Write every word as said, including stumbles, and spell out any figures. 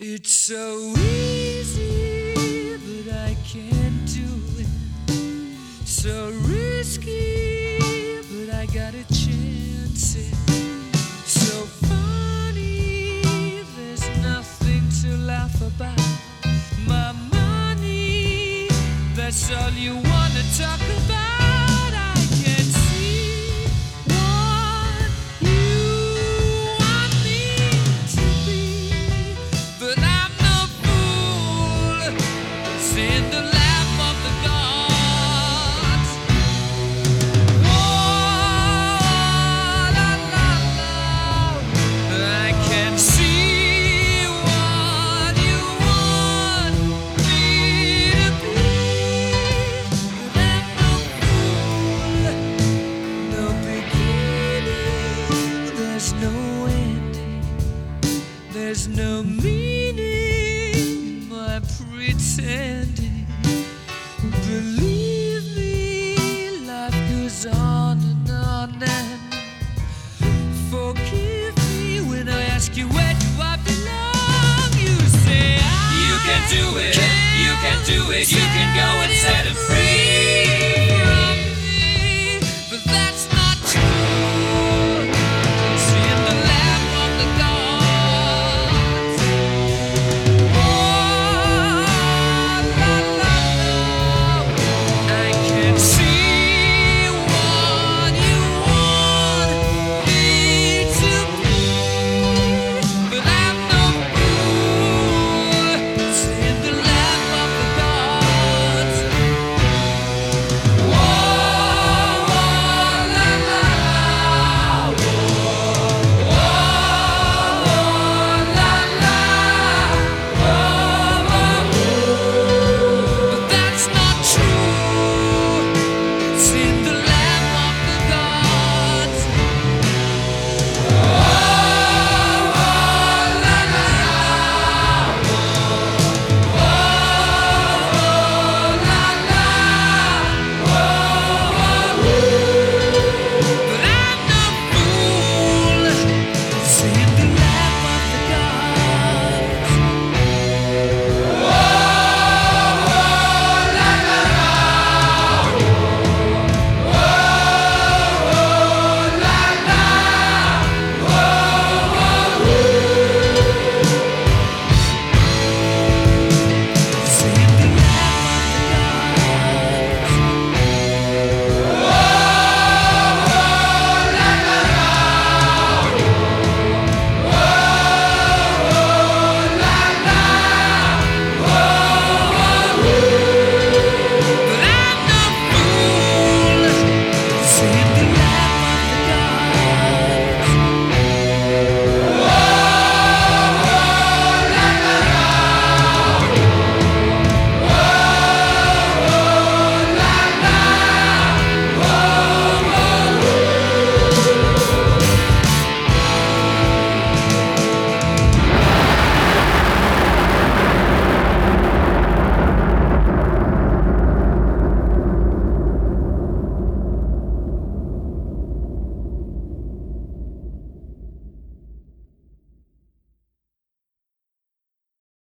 It's so easy, but I can't do it. So risky, but I got a chance it. So funny, there's nothing to laugh about. My money, that's all you wanna talk about. I can see what you want me to be, but I'm no fool. It's in the lap of the gods. Oh, la, la, la. I can see what you want me to be, but I'm no fool. No beginning, there's no ending. There's no meaning in my pretending. Believe me, life goes on and on and forgive me when I ask you where do I belong. You say I You can do it, you can do it, you can